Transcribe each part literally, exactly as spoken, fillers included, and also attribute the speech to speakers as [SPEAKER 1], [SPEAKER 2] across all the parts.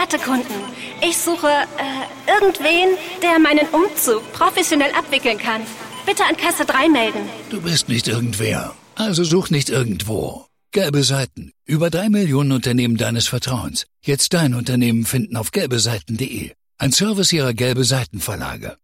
[SPEAKER 1] verehrte Kunden, ich suche äh, irgendwen, der meinen Umzug professionell abwickeln kann. Bitte an Kasse drei melden.
[SPEAKER 2] Du bist nicht irgendwer, also such nicht irgendwo. Gelbe Seiten. Über drei Millionen Unternehmen deines Vertrauens. Jetzt dein Unternehmen finden auf gelbe seiten punkt de. Ein Service ihrer Gelbe Seiten Verlage.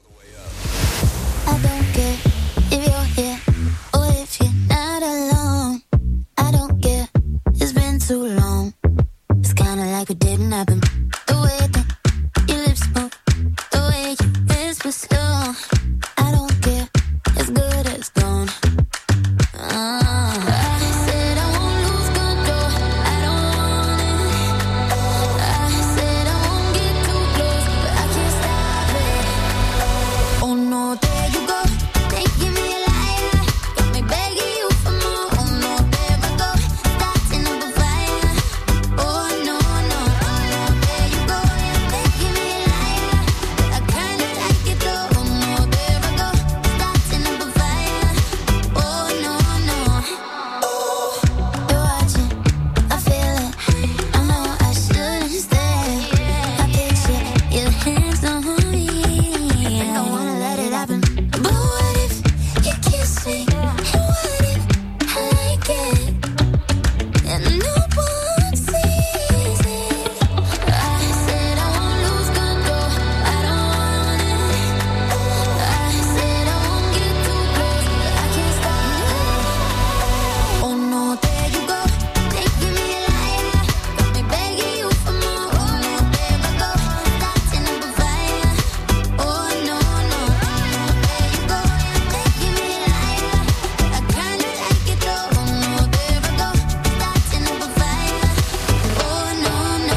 [SPEAKER 3] Too long. It's kinda like it didn't happen. The way that your lips move, the way you whisper slow. I don't care, it's good as gone. Uh, I said I won't lose control, I don't want it. I said I won't get too close, but I can't stop it. Oh no, there you go, taking me lighter, got me begging you for more. Oh no, there I go, starting up a fire. Oh no, no, no, there you go, you're making me lighter. I kinda like it though. Oh no, there I go, starting up a fire. Oh no, no. You're watching, I feel it. I know I shouldn't stay. I picture your hands on me. I don't wanna let it happen. But what if you kiss me? And what if I like it? And no one sees it. I said I won't lose control, I don't want it. I said I won't get too close, but I can't stop it. Oh no, there you go, taking me lighter, got me begging you for more. Oh no, there I go, starting up a fire. Oh no, no, there you go, you're making me lighter. I kinda like it though. Oh no, there I go, starting up a fire. Oh no, no.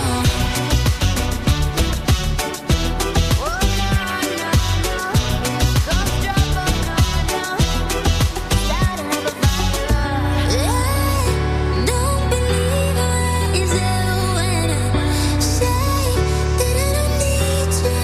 [SPEAKER 3] Don't believe what you say when I say that I don't need you.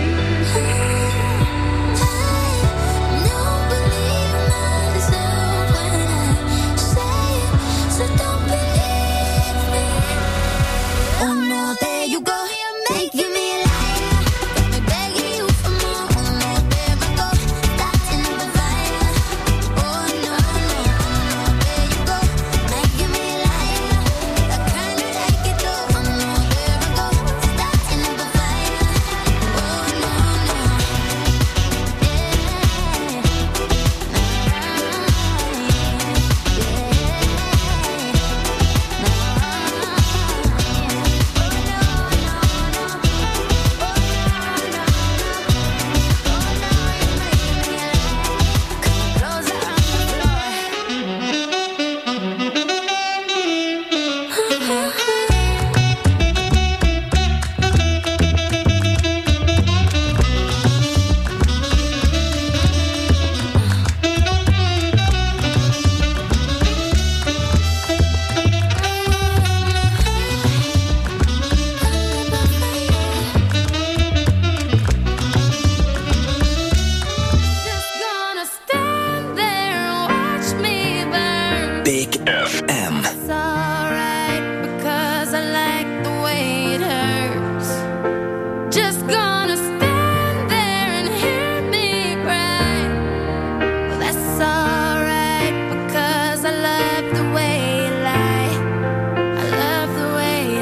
[SPEAKER 3] I don't believe myself when I say it, so don't believe me. Oh no, there you go, making me lighter, got me begging you for more. Oh no, there I go, starting up a fire. Oh no, no, there you go, making me lighter. I kinda like it though. Oh no, there I go, starting up a fire. Oh no, no, just gonna stand there and watch me burn.
[SPEAKER 4] Big F M.
[SPEAKER 3] It's alright because I like the way it hurts. Just gonna stand there and hear me cry. Well, that's alright because I love the way you lie. I love the way you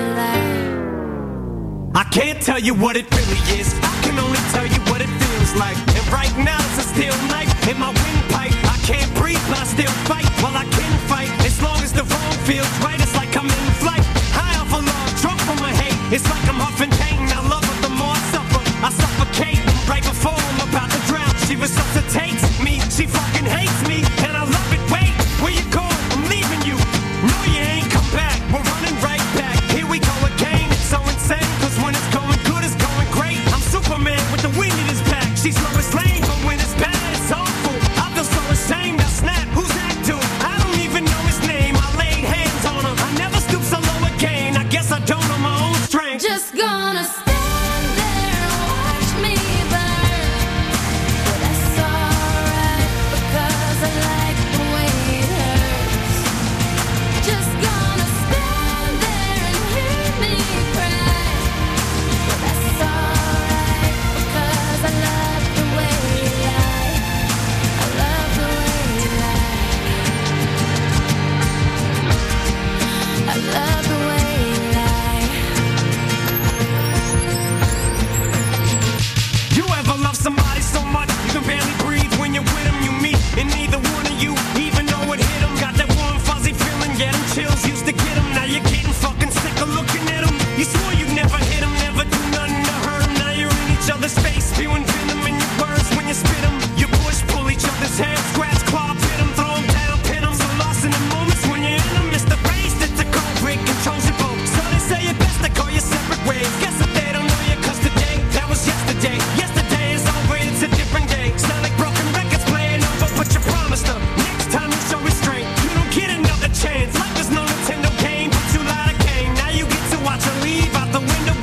[SPEAKER 3] lie.
[SPEAKER 5] I can't tell you what it really is. I can only tell you what it feels like. And right now it's a steel knife in my windpipe. I can't breathe, but I still fight. Well, I can fight as long as the wrong feels right. It's like I'm in flight, high off of love, drunk from my hate. It's like I'm huffing pain. I love her the more I suffer. I suffocate right before I'm about to drown. She resuscitates me. She fucking hates me, and I love it. Wait, where you going? I'm leaving you. No, you ain't come back. We're running right back. Here we go again. It's so insane, 'cause when it's going good, it's going great. I'm Superman with the wind in his back. She's Lois Lane, but when it's bad, it's awful. I feel so ashamed. I snap. Who's that dude? I don't even know his name. I laid hands on him. I never stoop so low again. I guess I don't know my own strength.
[SPEAKER 3] Just gonna stand there and watch me burn. Well, that's alright.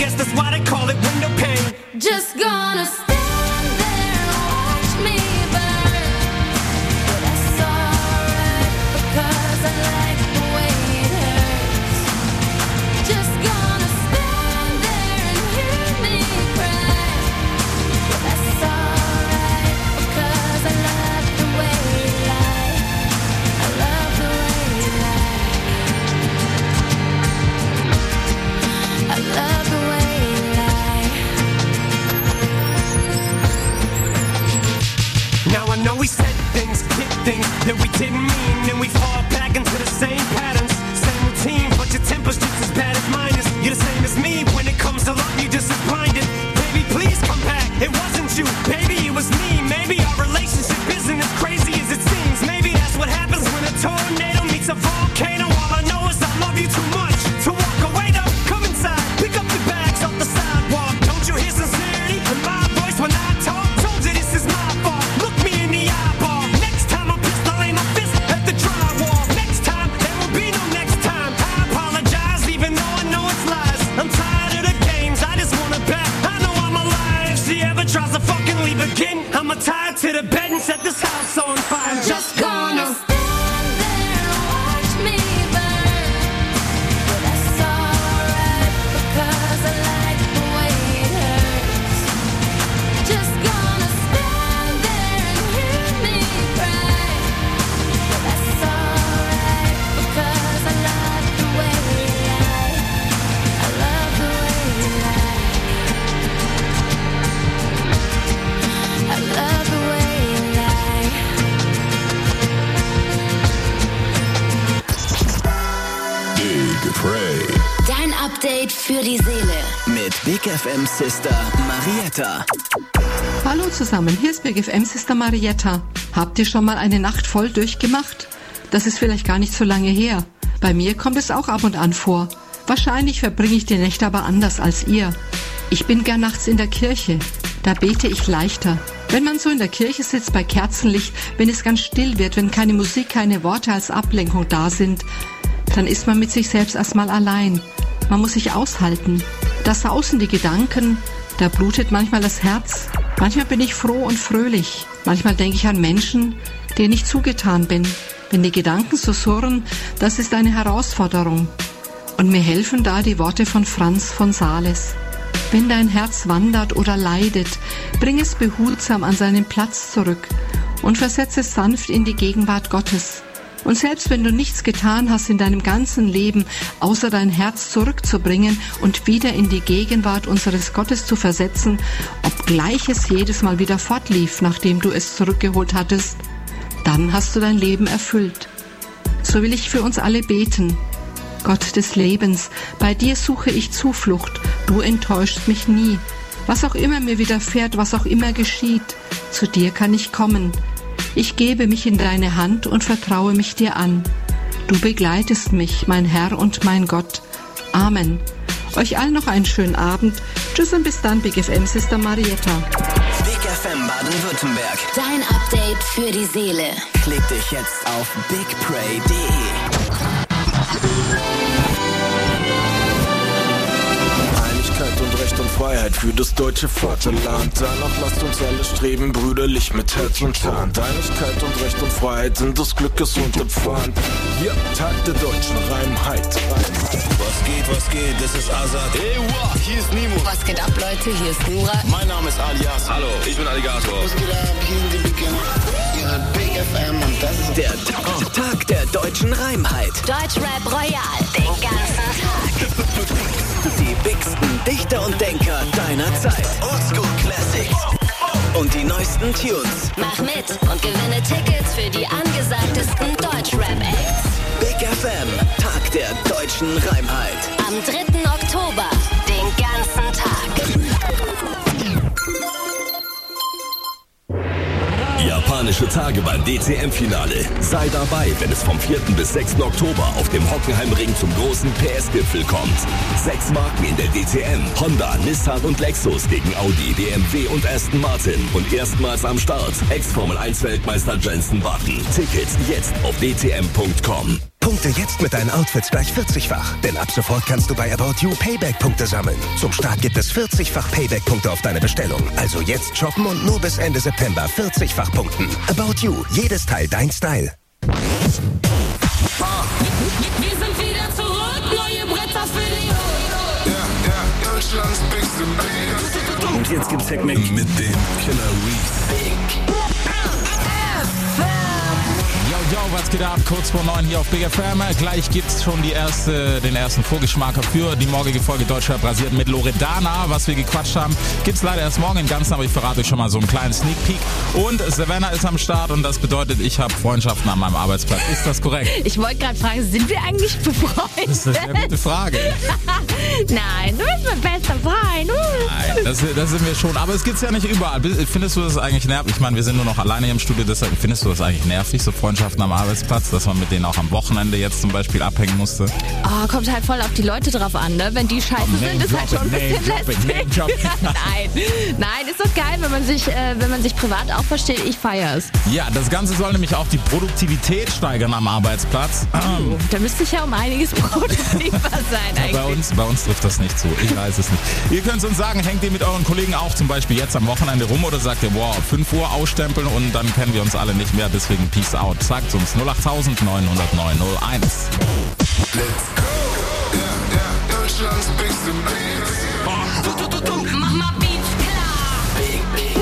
[SPEAKER 5] guess that's why they call it window pane.
[SPEAKER 3] Just gonna stand there and watch me burn. But that's alright, because I like the way it hurts. Just gonna stand there and hear me cry. But that's alright, because I love the way you lie. I love the way you lie. I love the way you lie.
[SPEAKER 5] Now I know we said things, did things that we didn't mean, and we fall back into the same patterns, same routine, but your temper's just as bad as mine is. You're the same as me, when it comes to love, you're just as blinded. Baby, please come back, it wasn't you, baby, it was me. Maybe our relationship isn't as crazy as it seems. Maybe that's what happens when a tornado meets a volcano. All I know is I love you too much to walk away though. Come inside, pick up your bags off the sidewalk. Don't you hear sincerity in my voice when I talk? Told you this is my fault, look me in the eyeball. Next time I'm pissed, I'll aim my fist at the drywall. Next time, there will be no next time. I apologize even though I know it's lies. I'm tired of the games, I just wanna bet I know I'm alive. If she ever tries to fucking leave again, I'ma tie her to the bed and set this house on fire. Just gonna
[SPEAKER 3] stand there and watch me burn. But that's alright, because I like the way it hurts. Just gonna stand there and hear me cry. But that's alright, because I love the way you lie. I love the way you lie. I love the way you lie.
[SPEAKER 4] Big Pray
[SPEAKER 3] Dein Update für die Seele.
[SPEAKER 6] Mit Big F M Sister Marietta.
[SPEAKER 7] Hallo zusammen, hier ist Big F M Sister Marietta. Habt ihr schon mal eine Nacht voll durchgemacht? Das ist vielleicht gar nicht so lange her. Bei mir kommt es auch ab und an vor. Wahrscheinlich verbringe ich die Nächte aber anders als ihr. Ich bin gern nachts in der Kirche. Da bete ich leichter. Wenn man so in der Kirche sitzt bei Kerzenlicht, wenn es ganz still wird, wenn keine Musik, keine Worte als Ablenkung da sind, dann ist man mit sich selbst erstmal allein. Man muss sich aushalten. Da sausen die Gedanken, da blutet manchmal das Herz. Manchmal bin ich froh und fröhlich. Manchmal denke ich an Menschen, denen ich zugetan bin. Wenn die Gedanken so surren, das ist eine Herausforderung. Und mir helfen da die Worte von Franz von Sales. Wenn dein Herz wandert oder leidet, bring es behutsam an seinen Platz zurück und versetze es sanft in die Gegenwart Gottes. Und selbst wenn du nichts getan hast in deinem ganzen Leben, außer dein Herz zurückzubringen und wieder in die Gegenwart unseres Gottes zu versetzen, obgleich es jedes Mal wieder fortlief, nachdem du es zurückgeholt hattest, dann hast du dein Leben erfüllt. So will ich für uns alle beten. Gott des Lebens, bei dir suche ich Zuflucht, du enttäuschst mich nie. Was auch immer mir widerfährt, was auch immer geschieht, zu dir kann ich kommen. Ich gebe mich in deine Hand und vertraue mich dir an. Du begleitest mich, mein Herr und mein Gott. Amen. Euch allen noch einen schönen Abend. Tschüss und bis dann, Big F M Sister Marietta.
[SPEAKER 6] Big F M Baden-Württemberg.
[SPEAKER 3] Dein Update für die Seele.
[SPEAKER 6] Klick dich jetzt auf big pray punkt de.
[SPEAKER 4] Einigkeit und Recht und Freiheit für das deutsche Vaterland. Danach lasst uns alle streben, brüderlich mit Herz und Hand. Einigkeit und Recht und Freiheit sind des Glückes Unterpfand. Ja, Tag der deutschen Reinheit.
[SPEAKER 8] Was geht, was geht, das ist Azad. Hey, wow, hier ist Nimo.
[SPEAKER 9] Was geht ab, Leute, hier ist Nura.
[SPEAKER 8] Mein Name ist Alias. Hallo, ich bin Alligator.
[SPEAKER 10] Was geht ab, hier sind die Beginner. Ihre Big F M und das ist
[SPEAKER 6] der Tag, Tag der deutschen Reinheit.
[SPEAKER 1] Deutschrap Royal, den ganzen Tag.
[SPEAKER 6] Die bigsten Dichter und Denker deiner Zeit. Oldschool Classics und die neuesten Tunes.
[SPEAKER 1] Mach mit und gewinne Tickets für die angesagtesten Deutschrap-Acts.
[SPEAKER 6] Big F M, Tag der deutschen Reinheit.
[SPEAKER 1] Am dritten Oktober, den ganzen Tag.
[SPEAKER 11] Japanische Tage beim D C M-Finale. Sei dabei, wenn es vom vierten bis sechsten Oktober auf dem Hockenheimring zum großen P S-Gipfel kommt. Sechs Marken in der D C M. Honda, Nissan und Lexus gegen Audi, B M W und Aston Martin. Und erstmals am Start Ex-Formel eins Weltmeister Jenson Button. Tickets jetzt auf d t m punkt com.
[SPEAKER 12] Punkte jetzt mit deinen Outfits gleich vierzigfach. Denn ab sofort kannst du bei About You Payback-Punkte sammeln. Zum Start gibt es vierzigfach Payback-Punkte auf deine Bestellung. Also jetzt shoppen und nur bis Ende September vierzigfach punkten. About You. Jedes Teil dein Style.
[SPEAKER 13] Wir sind wieder zurück. Neue Bretter für die
[SPEAKER 4] Ja, ja, Deutschlands Big Band.
[SPEAKER 11] Und jetzt gibt's Hackmack mit dem Killer Reese.
[SPEAKER 14] Yo, was geht ab? Kurz vor neun hier auf Big F M. Gleich gibt's schon die erste, den ersten Vorgeschmack für die morgige Folge Deutschrap rasiert mit Loredana. Was wir gequatscht haben, gibt's leider erst morgen im Ganzen, aber ich verrate euch schon mal so einen kleinen Sneak Peek. Und Savannah ist am Start und das bedeutet, ich habe Freundschaften an meinem Arbeitsplatz. Ist das korrekt?
[SPEAKER 15] Ich wollte gerade fragen, sind wir eigentlich befreundet?
[SPEAKER 14] Das ist eine sehr gute Frage.
[SPEAKER 15] Nein, du bist mein bester Freund.
[SPEAKER 14] Nein, das, das sind wir schon. Aber es gibt's ja nicht überall. Findest du das eigentlich nervig? Ich meine, wir sind nur noch alleine hier im Studio, deshalb findest du das eigentlich nervig, so Freundschaften am Arbeitsplatz, dass man mit denen auch am Wochenende jetzt zum Beispiel abhängen musste?
[SPEAKER 15] Oh, kommt halt voll auf die Leute drauf an, ne? Wenn die scheiße oh, sind, ist halt schon ein bisschen lästig. Nein, nein, ist doch geil, wenn man sich, äh, wenn man sich privat auch versteht. Ich feiere es.
[SPEAKER 14] Ja, das Ganze soll nämlich auch die Produktivität steigern am Arbeitsplatz.
[SPEAKER 15] Oh, da müsste ich ja um einiges produktiver sein eigentlich.
[SPEAKER 14] Bei uns, bei uns trifft das nicht zu. Ich weiß es nicht. Ihr könnt uns sagen, hängt ihr mit euren Kollegen auch zum Beispiel jetzt am Wochenende rum oder sagt ihr, wow, fünf Uhr ausstempeln und dann kennen wir uns alle nicht mehr, deswegen Peace out. Sagt uns null acht neun null neun null eins.
[SPEAKER 4] Let's go! Ja, ja, Deutschlands beste Beats.
[SPEAKER 13] Du, du, du, du, mach mal Beats klar. Big, big.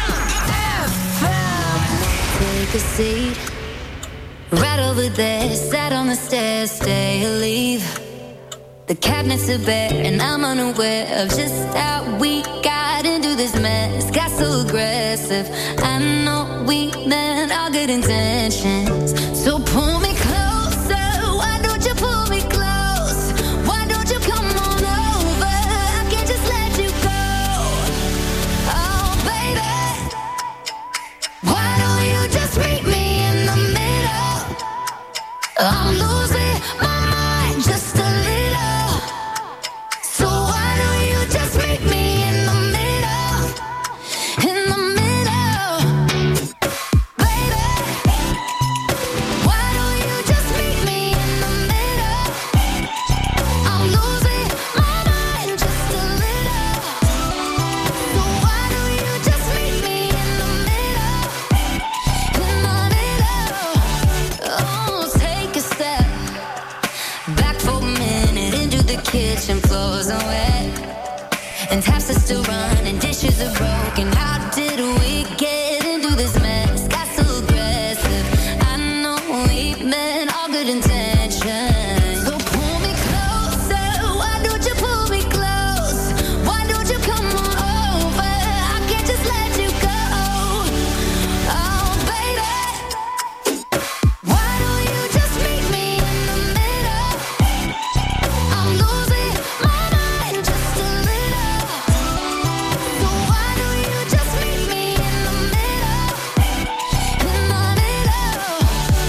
[SPEAKER 3] Take a seat. Right over there, sat on the stairs, stay or leave. The cabinets are bare and I'm unaware of just how we got into this mess. Got so aggressive. I know we meant all good intentions. So pull me closer. Why don't you pull me close? Why don't you come on over? I can't just let you go. Oh, baby. Why don't you just meet me in the middle? I'm losing my mind just a little. So why don't you just meet me in the middle? In the middle. Baby. Why don't you just meet me in the middle? I'm losing my mind just a little. So why don't you just meet me in the middle? In the middle. Oh, take a step back for a minute into the kitchen. Floors are wet and taps are still running. Dishes are broken. How did we get into this mess? Got so aggressive. I know we meant all good intentions. So pull me closer. Why don't you pull me close? Why don't you come on over? I can't just let you go. Oh, baby. Why don't you just meet me in the middle? I'm losing my mind just a little. So why don't you just meet me in the middle? In the middle.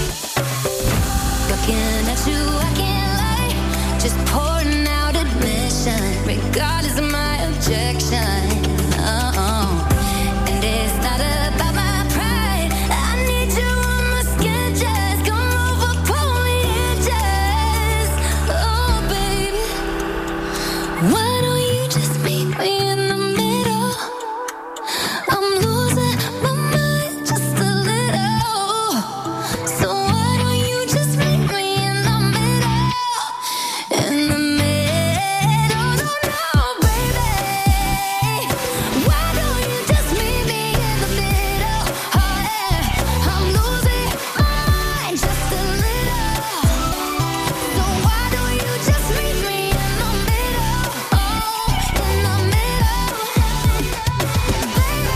[SPEAKER 3] Looking at you, I can't lie. Just pouring out admission, regardless of my objection. Oh, and it's not about my pride. I need you on my skin, just come over, pull me in, just. Oh, baby. Why don't you just meet me in the middle? I'm losing my mind just a little. So why don't you just meet me in the middle? In the middle, no, no, baby. Why don't you just meet me in the middle? Oh, yeah. I'm losing my mind just a little. So why don't you just meet me in the middle? Oh, in the middle. Baby,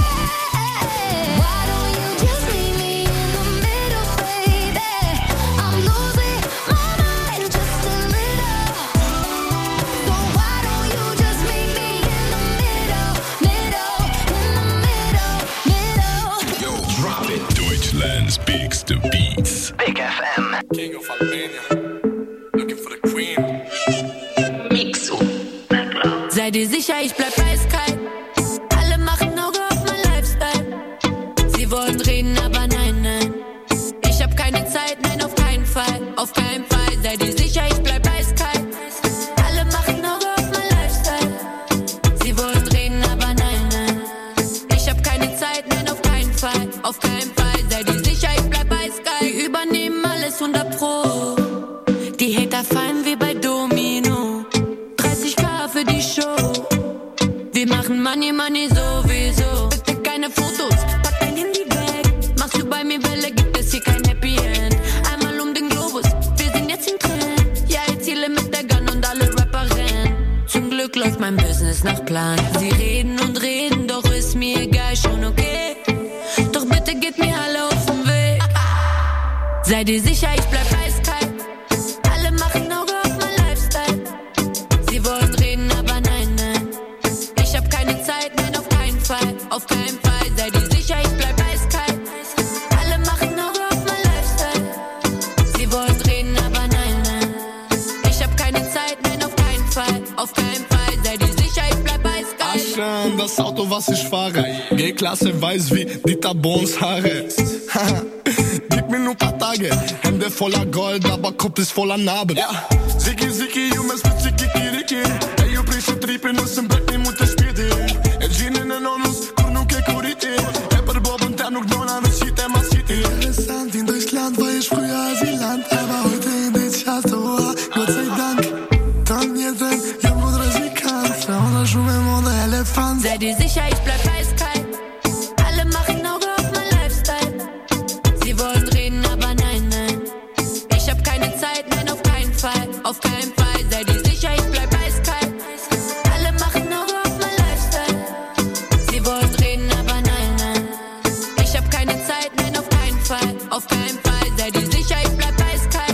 [SPEAKER 3] why don't you just meet me in the middle, baby? I'm losing my mind just a little. So why don't you just meet me in the middle, middle, in the middle, middle?
[SPEAKER 11] Yo, drop it. Deutschland's biggste Beats.
[SPEAKER 6] Big F M.
[SPEAKER 4] King of Albania. Looking for the queen.
[SPEAKER 13] Mixo.
[SPEAKER 3] Sei dir sicher, ich bleib eiskalt. Alle machen Auge auf mein Lifestyle. Sie wollen reden, aber nein, nein. Ich hab keine Zeit, nein, auf keinen Fall. Auf keinen
[SPEAKER 9] Wir machen Money, Money sowieso. Bitte keine Fotos, pack dein Handy weg. Machst du bei mir Welle, gibt es hier kein Happy End. Einmal um den Globus, wir sind jetzt im Trend. Ja, ich ziele mit der Gun und alle Rapper rennen. Zum Glück läuft mein Business nach Plan. Sie reden und reden, doch ist mir egal, schon okay. Doch bitte geht mir alle auf den Weg. Seid ihr sicher, ich bleib eiskalt. Alle machen Auge auf mein Lifestyle. Sie wollen reden, aber nein, nein. Ich hab keine Zeit, nein, auf keinen Fall. Auf keinen Fall, seid ihr sicher, ich bleib eiskalt. Alle machen Auge auf mein Lifestyle. Sie wollen reden, aber nein, nein. Ich hab keine Zeit, nein, auf keinen Fall. Auf keinen Fall, seid ihr sicher, ich bleib eiskalt.
[SPEAKER 16] Aschan, das Auto, was ich fahre. G-Klasse weiß wie Dieter Bohns Haare. Gib mir nur paar Tage. Hände voller Gold, aber Kopf ist voller Narben. Ja. Ziki, ziki, eu mes puțin kikiriki. Ei, eu prin și tripe, nu sunt black, ni multe spiriti. E gine în onus, kur nu ke kuriti. E per Bob und der nur Donner, das Shit, der City. Interessant, in Deutschland war ich früher Asylant, aber heute in den Charts, oh, Gott sei Dank. Dann jeden, Junge und Resikant, Frauen, der Schuhe, Monde, Elefant.
[SPEAKER 9] Seid ihr sicher, ich bleib eiskalt. Alle machen Auge auf mein Lifestyle. Sie wollen reden, aber nein, nein. Ich hab keine Zeit, nein, auf keinen Fall. Auf keinen Fall, seid ihr sicher, ich bleib eiskalt. Alle machen Auge auf mein Lifestyle. Sie wollen reden, aber nein, nein. Ich hab keine Zeit, nein, auf keinen Fall. Auf keinen Fall, seid ihr sicher, ich bleib eiskalt.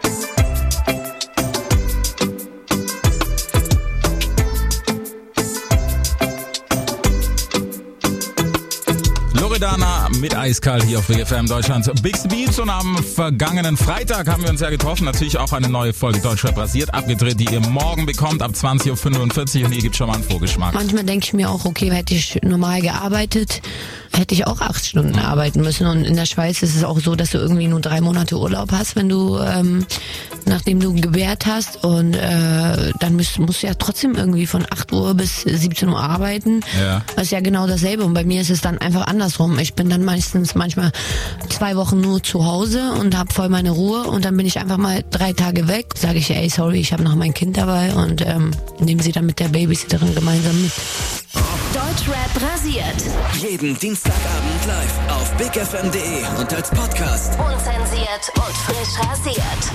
[SPEAKER 14] Loredana mit Eiskalt hier auf B F M Deutschlands Bigste Beats, und am vergangenen Freitag haben wir uns ja getroffen, natürlich auch eine neue Folge Deutschrap rasiert abgedreht, die ihr morgen bekommt ab zwanzig Uhr fünfundvierzig, und hier gibt's schon mal einen Vorgeschmack.
[SPEAKER 15] Manchmal denke ich mir auch, okay, hätte ich normal gearbeitet, hätte ich auch acht Stunden arbeiten müssen, und in der Schweiz ist es auch so, dass du irgendwie nur drei Monate Urlaub hast, wenn du, ähm, nachdem du gebärt hast, und äh, dann musst, musst du ja trotzdem irgendwie von acht Uhr bis siebzehn Uhr arbeiten.
[SPEAKER 14] Ja.
[SPEAKER 15] Das ist ja genau dasselbe, und bei mir ist es dann einfach andersrum. Ich bin dann meistens manchmal zwei Wochen nur zu Hause und habe voll meine Ruhe, und dann bin ich einfach mal drei Tage weg, sage ich, ey, sorry, ich habe noch mein Kind dabei, und ähm, nehme sie dann mit der Babysitterin gemeinsam mit.
[SPEAKER 17] Deutschrap rasiert.
[SPEAKER 6] Jeden Dienstagabend live auf big f m punkt d e und als Podcast.
[SPEAKER 17] Unzensiert und frisch rasiert.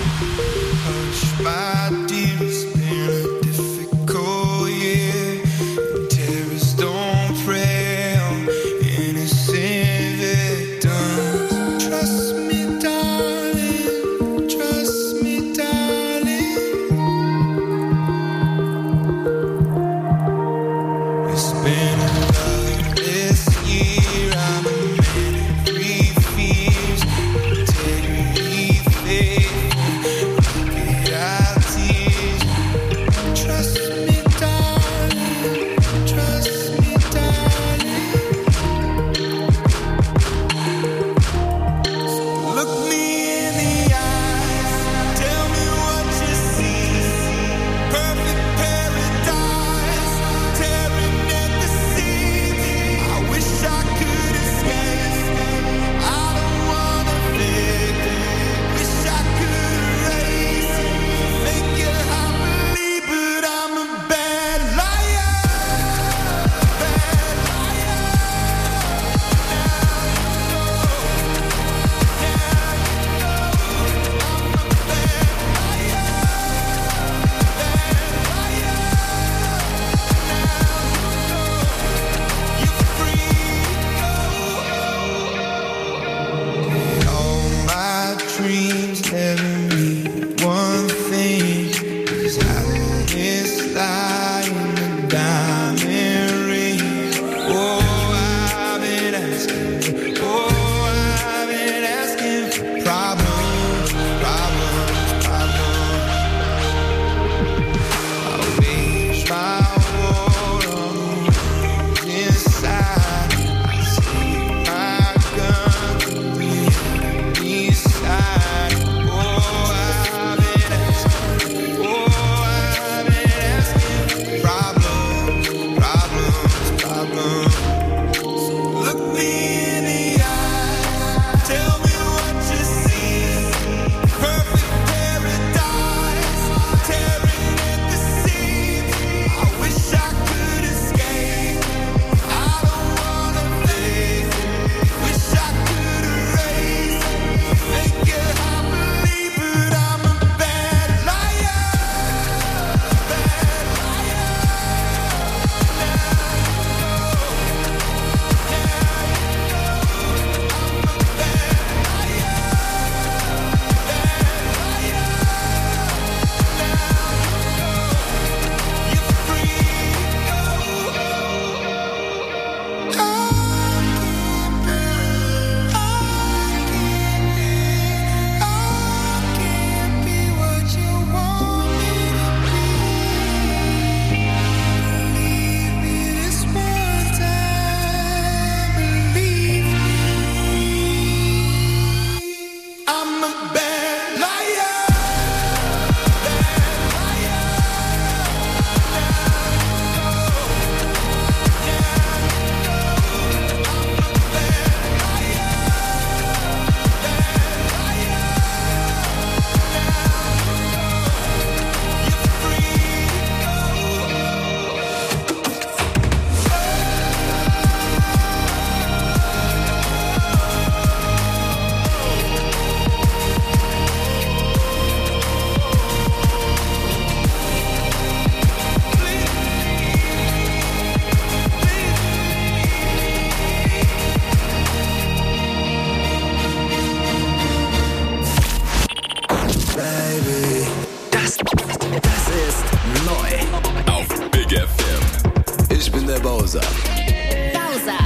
[SPEAKER 6] Bowser.
[SPEAKER 17] Bowser.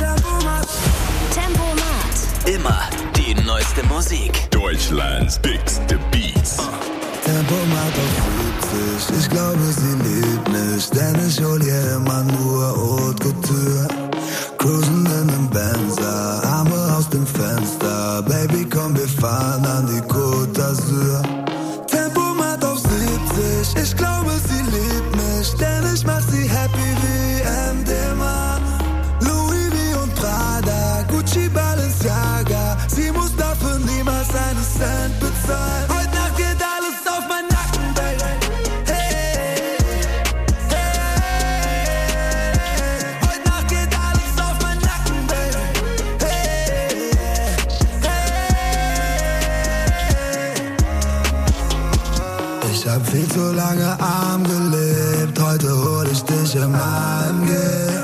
[SPEAKER 17] Tempomat.
[SPEAKER 6] Immer die neueste Musik.
[SPEAKER 11] Deutschlands bigste Beats.
[SPEAKER 18] Tempomat auf siebzig, ich glaube sie liebt mich, denn ich hol ihr immer nur Haute Couture. Cruisen in nem Benzer, Arme aus dem Fenster, Baby komm wir fahren an die Côte d'Azur. Tempomat auf siebzig, ich glaube sie liebt mich, denn ich mach sie happy wie M D M A. Louis V und Prada, Gucci Balenciaga, sie muss dafür niemals einen Cent bezahlen. Heute Nacht geht alles auf mein Nacken, Baby. Hey, hey. Heute Nacht geht alles auf mein Nacken, Baby. Hey, hey. Ich hab viel zu lange arm gelebt, heute hol ich dich im A M G.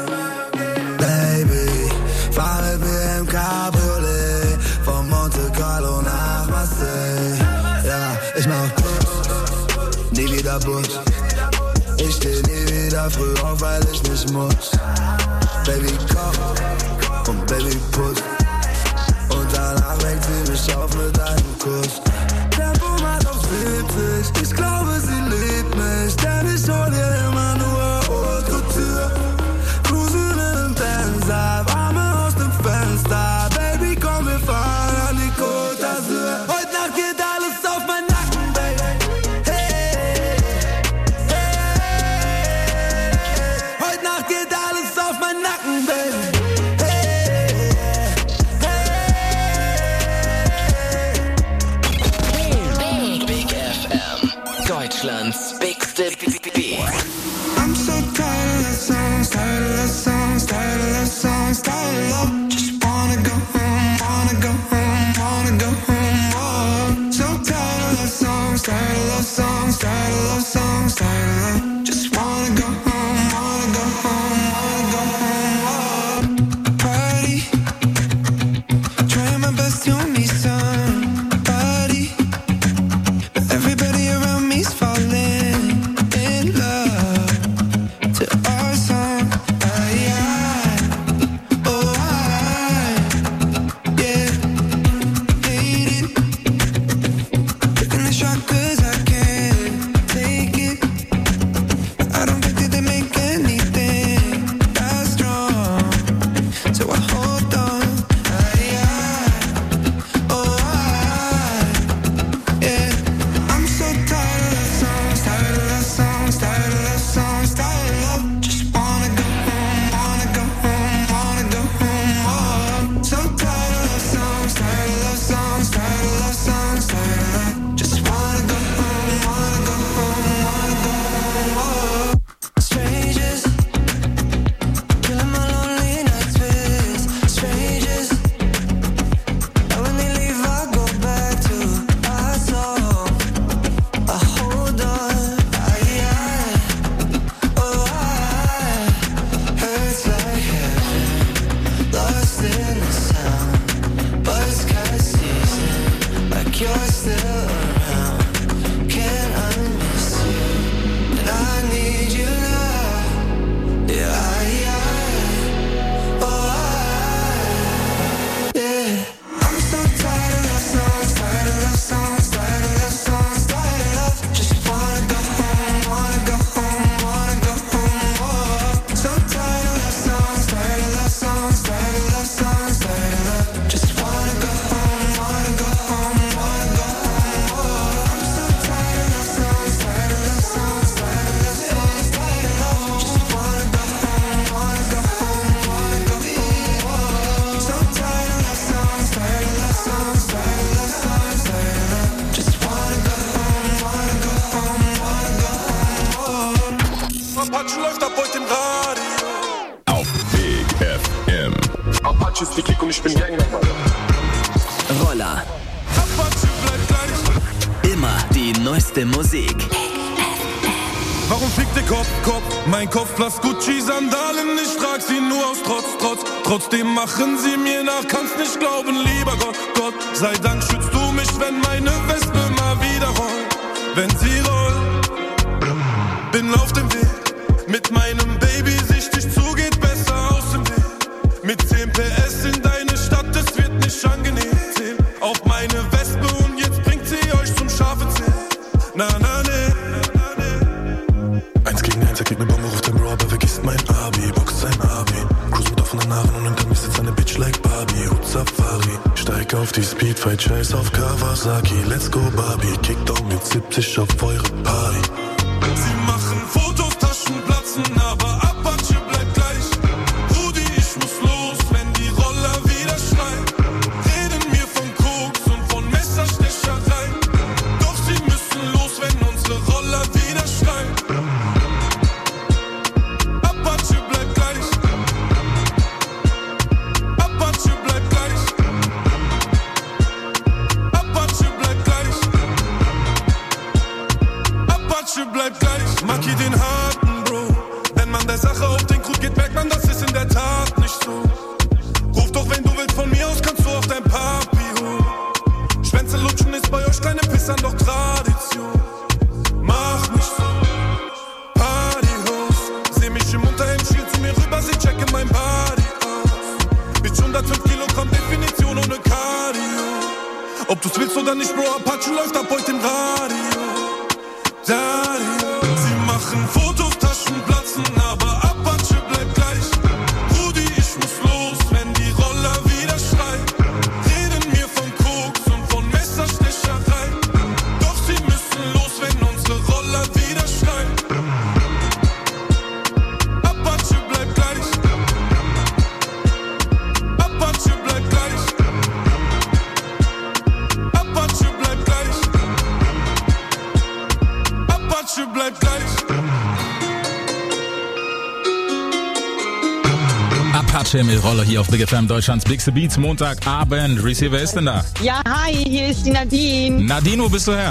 [SPEAKER 18] Baby, fahre wir im Cabriolet von Monte Carlo nach Marseille. Ja, ich mach Push, nie wieder Butch. Ich steh nie wieder früh auf, weil ich nicht muss. Baby, koch und Baby, putz. Und danach weckt sie mich auf mit einem Kuss. Tempomat auf siebzig, ich glaube sie liebt mich, denn ich hol ihr immer nur Haute Couture. Cruisen in nem Benzer, Arme aus dem Fenster, Baby komm wir fahren an die Côte d'Azur. Heute Nacht geht alles auf mein Nacken, Baby. Hey, hey. Heute Nacht geht alles auf mein Nacken, Baby.
[SPEAKER 6] Deutschlands bigste Beats.
[SPEAKER 18] I'm so tired of songs, tired of songs, tired of songs, tired of just wanna go home, wanna go home, wanna go home. Oh, so tired of songs, tired of songs, tired of songs, tired of just wanna go home, wanna go home, wanna go home. Oh, party, trying my best to meet somebody, but everybody around me's falling in love to our song. I, I, oh I, yeah, hate it. Taking the shot 'cause I can't take it. I don't think that they make anything that strong, so I hold on. I, I, oh I, yeah. I'm so tired of songs, tired of songs, tired of songs, tired of just wanna go home, wanna go home, wanna go home. Oh, so tired of songs, tired of songs, tired of songs, tired of just wanna go home, wanna go home, wanna go home. Oh, strangers, killing my lonely nights with strangers. And when they leave, I go back to our song. I hold on, I, I, oh I, hurts like heaven, lost in the sound. Buzzcut season, like you're still around. Can I miss you? And I need you now. Yeah, I, I, oh I, yeah. I'm so tired of songs, tired of songs, tired of songs, tired of just wanna go home, wanna go home, wanna go home. Oh, so tired of songs, tired of songs, tired of songs, tired of just wanna go home, wanna go home, wanna go home. Oh, I'm so tired of songs, tired of songs, tired of songs, tired of just wanna go home, wanna go home, wanna go home. Oh, so tired of songs, tired of songs, tired of songs, tired of just wanna go home, wanna go home, wanna go home. Oh.
[SPEAKER 4] Apache läuft ab heute im Radio.
[SPEAKER 11] Auf Big F M.
[SPEAKER 4] Apache ist die Kick und ich bin Gangster.
[SPEAKER 6] Roller.
[SPEAKER 4] Apache bleibt gleich.
[SPEAKER 6] Immer die neueste Musik.
[SPEAKER 4] Warum fickt der Kopf, Kopf? Mein Kopf blass Gucci-Sandalen. Ich trag sie nur aus Trotz, Trotz. Trotzdem machen sie mir nach, kannst nicht glauben, lieber Gott, Gott. Sei Dank schützt du mich, wenn meine Wespe mal wieder rollt. Wenn sie rollt, bin auf dem Weg mit meinem Baby, sichtig zugehen.
[SPEAKER 19] auf die Speedfight, scheiß auf Kawasaki. Let's go Barbie, Kickdown mit siebzig auf eure Party.
[SPEAKER 18] Sie machen Fotos, Taschen platzen, aber Apache bleibt gleich. Rudi, ich muss los, wenn die Roller wieder schreien. Reden mir von Koks und von Messerstecherei. Doch sie müssen los, wenn unsere Roller wieder schreien. Apache bleibt gleich. Apache bleibt gleich. Apache bleibt gleich. Apache bleibt gleich. Maki den harten Bro. Wenn man der Sache auf den Krug geht, merkt man, das ist in der Tat nicht so. Ruf doch, wenn du willst, von mir aus kannst du auf dein Papi holen. Schwänze lutschen ist bei euch kleine Pissern doch Tradition. Mach nicht so. Partyhaus. Seh mich im Unterhemd, schiel zu mir rüber, sie checken mein Body aus. Mit hundertfünf Kilo kommt Definition ohne Cardio. Ob du's willst oder nicht, Bro, Apache läuft ab heute im Radio. Radio. Sie machen Fotos, Taschen platzen, aber Apache bleibt gleich. Rudi, ich muss los, wenn die Roller wieder schreien. Reden mir von Koks und von Messerstecherei. Doch sie müssen los, wenn unsere Roller wieder schreien. Apache bleibt gleich. Apache bleibt gleich. Apache bleibt gleich. Apache bleibt gleich.
[SPEAKER 14] Apache mit Roller hier auf Big F M, Deutschlands Bigste Beats, Montagabend. Receiver ist denn da?
[SPEAKER 20] Ja, hi, hier ist die Nadine.
[SPEAKER 14] Nadine, wo bist du her?